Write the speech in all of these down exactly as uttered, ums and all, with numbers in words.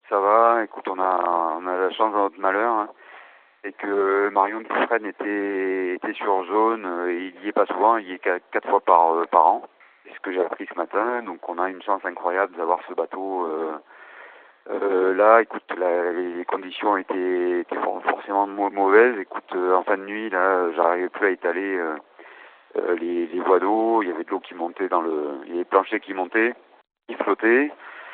Ça va, écoute, on a, on a la chance dans notre malheur, hein, et que Marion Dufresne était, était sur zone, euh, et il y est pas souvent, il y est qu'à- quatre fois par, euh, par an. C'est ce que j'ai appris ce matin, donc on a une chance incroyable d'avoir ce bateau. Euh, euh, là, écoute, la- les conditions étaient, étaient for- forcément mau- mauvaises. Écoute, euh, en fin de nuit, là, j'arrivais plus à étaler euh, euh, les, les voies d'eau, il y avait de l'eau qui montait dans le, il y avait les planchers qui montaient, qui flottaient.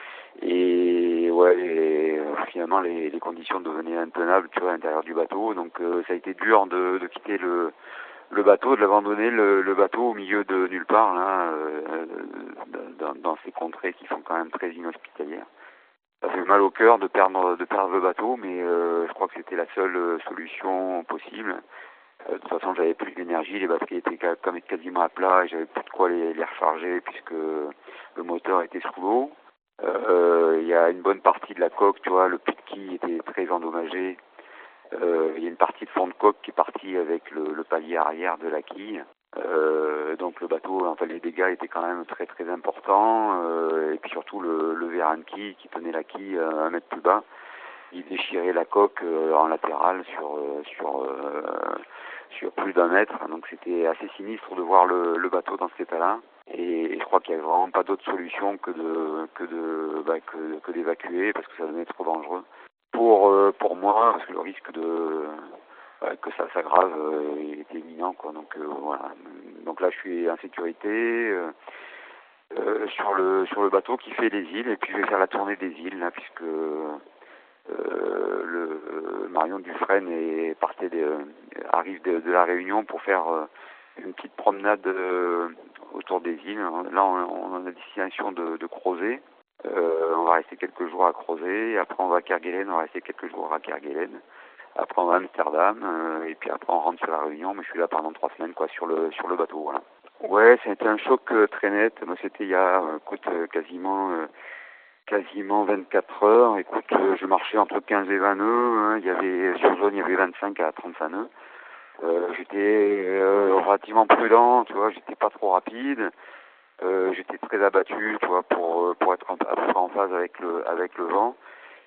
Et ouais, et, euh, finalement les, les conditions devenaient intenables, tu vois, à l'intérieur du bateau. Donc euh, ça a été dur de, de quitter le, le bateau, de l'abandonner le, le bateau au milieu de nulle part, là, euh, dans, dans ces contrées qui sont quand même très inhospitalières. Ça fait mal au cœur de perdre de perdre le bateau, mais euh, je crois que c'était la seule euh, solution possible. Euh, de toute façon, j'avais plus d'énergie, les batteries étaient ca- comme quasiment à plat et j'avais plus de quoi les, les recharger puisque le moteur était sous l'eau. Euh, Il y a une bonne partie de la coque, tu vois, le put de quille était très endommagé. Euh, Il y a une partie de fond de coque qui est partie avec le, le palier arrière de la quille. Euh, donc le bateau, enfin les dégâts étaient quand même très très importants. Euh, et puis surtout le, le vérin de quille qui tenait la quille un mètre plus bas, il déchirait la coque euh, en latéral sur euh, sur euh, sur plus d'un mètre. Donc c'était assez sinistre de voir le, le bateau dans cet état-là. Et, et je crois qu'il n'y avait vraiment pas d'autre solution que de que de bah, que, que d'évacuer parce que ça devenait trop dangereux pour euh, pour moi parce que le risque de bah, que ça s'aggrave euh, était imminent quoi. Donc euh, voilà. Donc là je suis en sécurité. Euh, euh, sur le sur le bateau qui fait les îles et puis je vais faire la tournée des îles là puisque euh, le euh, Marion Dufresne est partait de, arrive de, de la Réunion pour faire euh, une petite promenade euh, autour des îles. Là, on, on a destination de, de Crozet. Euh, on va rester quelques jours à Crozet. Après, on va à Kerguelen. On va rester quelques jours à Kerguelen. Après, on va à Amsterdam. Euh, et puis après, on rentre sur la Réunion. Mais je suis là pendant trois semaines, quoi, sur le sur le bateau. Voilà. Ouais, ça a été un choc euh, très net. Moi, c'était il y a, euh, écoute, euh, quasiment. Euh, quasiment vingt-quatre heures. Écoute, euh, je marchais entre quinze et vingt nœuds. Hein. Il y avait, sur zone, il y avait vingt-cinq à trente-cinq nœuds. Euh, j'étais euh, relativement prudent, tu vois, j'étais pas trop rapide. Euh, j'étais très abattu, tu vois, pour, pour être en, à peu près en phase avec le, avec le vent.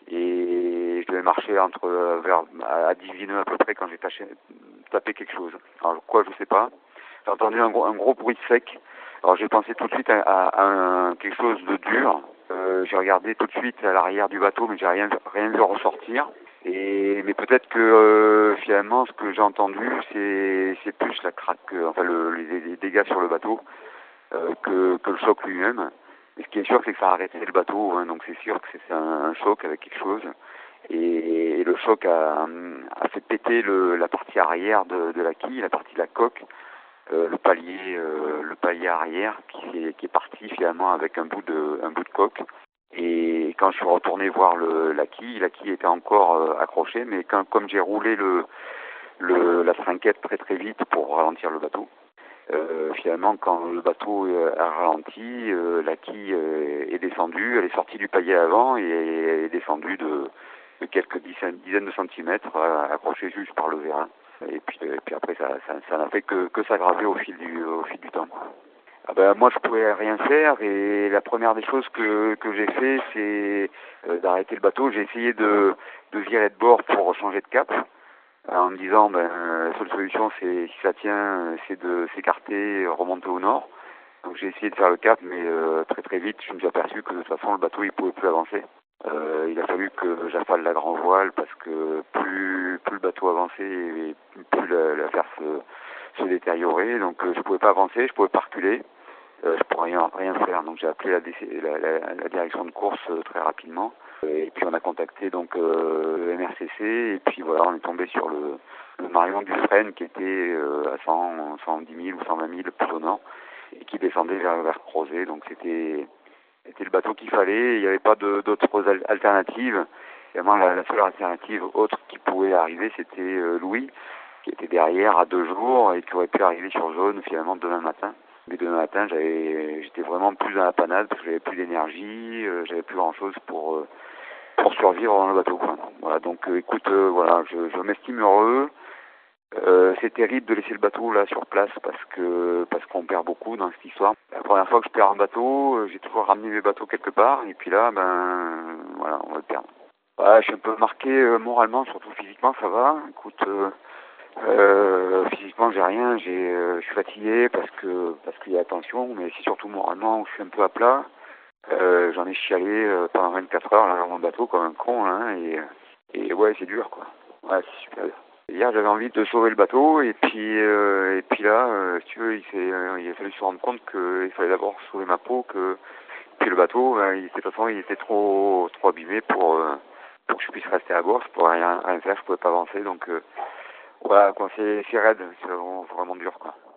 Et je devais marcher entre, euh, vers, à dix-huit nœuds à peu près quand j'ai taché, tapé quelque chose. Alors, quoi, je sais pas. J'ai entendu un gros, un gros bruit sec. Alors, j'ai pensé tout de suite à, à, à un, quelque chose de dur. Euh, j'ai regardé tout de suite à l'arrière du bateau, mais j'ai rien, rien vu ressortir. Et mais peut-être que euh, finalement, ce que j'ai entendu, c'est c'est plus la craque, euh, enfin le, les, les dégâts sur le bateau euh, que que le choc lui-même. Et ce qui est sûr, c'est que ça a arrêté le bateau, hein, donc c'est sûr que c'est un, un choc avec quelque chose. Et, et le choc a, a fait péter le, la partie arrière de, de la quille, la partie de la coque. Euh, le palier euh, le palier arrière qui est, qui est parti finalement avec un bout de un bout de coque. Et quand je suis retourné voir le, la quille, la quille était encore euh, accrochée, mais quand, comme j'ai roulé le, le la trinquette très très vite pour ralentir le bateau, euh, finalement quand le bateau a ralenti, euh, la quille euh, est descendue, elle est sortie du palier avant et est descendue de, de quelques dizaines, dizaines de centimètres, euh, accrochée juste par le vérin. Et puis, et puis après, ça, ça, ça n'a fait que, que s'aggraver au fil du, au fil du temps. Ah ben, moi, je pouvais rien faire et la première des choses que, que j'ai fait, c'est euh, d'arrêter le bateau. J'ai essayé de, de virer de bord pour changer de cap en me disant, ben, la seule solution, c'est si ça tient, c'est de s'écarter, remonter au nord. Donc j'ai essayé de faire le cap, mais euh, très très vite, je me suis aperçu que de toute façon, le bateau, il pouvait plus avancer. Euh, il a fallu que j'affale la grand voile parce que plus, plus le bateau avançait et plus la, la faire se, se détériorer. Donc euh, je pouvais pas avancer, je pouvais pas reculer, euh, je pouvais rien, rien faire. Donc j'ai appelé la, la, la, la direction de course euh, très rapidement. Et puis on a contacté donc euh, le M R C C et puis voilà, on est tombé sur le, le Marion Dufresne qui était euh, à cent, cent dix mille ou cent vingt mille plus au nord et qui descendait vers, vers Crozet. Donc c'était C'était le bateau qu'il fallait, il n'y avait pas de, d'autres alternatives. Évidemment, la, la seule alternative autre qui pouvait arriver, c'était euh, Louis, qui était derrière à deux jours et qui aurait pu arriver sur zone finalement demain matin. Mais demain matin, j'avais, j'étais vraiment plus dans la panade parce que j'avais plus d'énergie, euh, j'avais plus grand-chose pour euh, pour survivre dans le bateau, quoi. Voilà, donc euh, écoute, euh, voilà, je, je m'estime heureux. Euh, c'est terrible de laisser le bateau là sur place parce que parce qu'on perd beaucoup dans cette histoire. La première fois que je perds un bateau, euh, j'ai toujours ramené mes bateaux quelque part et puis là, ben voilà, on va le perdre. Ouais, je suis un peu marqué euh, moralement, surtout physiquement, ça va. Écoute, euh, euh, physiquement, j'ai rien, j'ai, euh, je suis fatigué parce que parce qu'il y a la tension, mais c'est surtout moralement où je suis un peu à plat. Euh, j'en ai chialé euh, pendant vingt-quatre heures là, dans mon bateau comme un con, hein, et, et ouais, c'est dur, quoi. Ouais, c'est super dur. Hier, j'avais envie de sauver le bateau, et puis euh, et puis là, euh, si tu veux, il, s'est, euh, il a fallu se rendre compte qu'il fallait d'abord sauver ma peau, que puis le bateau, euh, il était, de toute façon, il était trop trop abîmé pour euh, pour que je puisse rester à bord. Je pouvais rien rien faire, je pouvais pas avancer, donc euh, voilà, quoi, c'est c'est raide, c'est vraiment, vraiment dur, quoi.